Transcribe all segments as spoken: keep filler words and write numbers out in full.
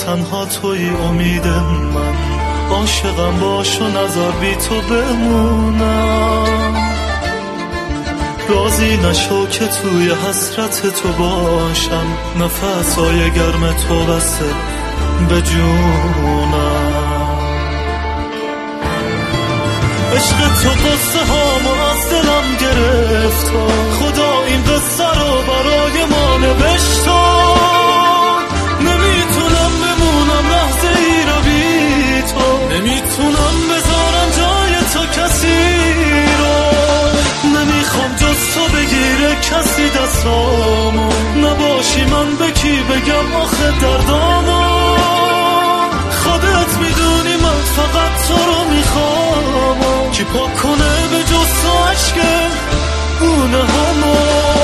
تنها توی امید من، عاشقم باش و نظر بی تو بمونم. راضی نشو که توی حسرت تو باشم، نفسای گرم تو بسه به جونم. عشق تو قصه هامو از دلم گرفت، خدا این قصه رو برای ما نوشت. نمیتونم بمونم لحظه ای رو بی تو، نمیتونم بذارم جای تو کسی رو. نمیخوام جز تو بگیره کسی دستامو، نباشی من به کی بگم آخه دردامو. خودت میدونی من فقط تو رو میخوام، کی پاک کنه به جز تو عشق گونه همو.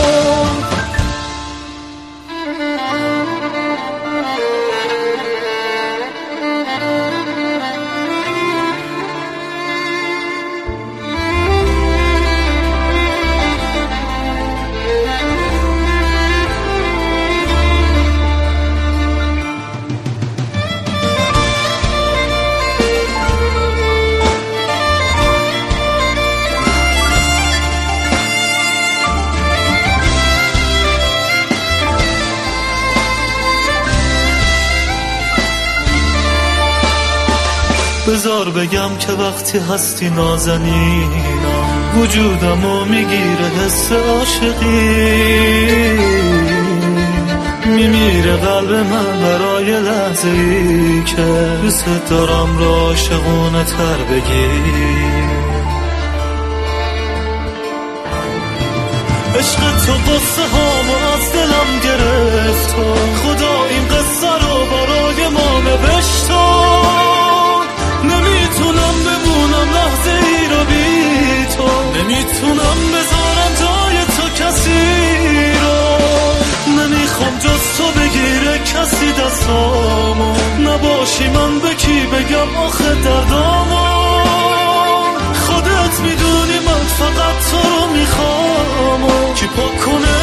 بذار بگم که وقتی هستی نازنینم، وجودمو میگیره حس عاشقی. میمیره قلب من برای لحظه ای که دوست دارم رو عاشقونه تر بگی. عشق تو قصه هامو از دلم گرفت، خدا این قصه رو برای ما نوشت. نمیتونم بمونم لحظه ای رو بی تو، نمیتونم بذارم جای تو کسی رو. نمیخوام جز تو بگیره کسی دستامو، نباشی من به کی بگم آخه دردامو. خودت میدونی من فقط تو رو میخوام، کی پاک کنه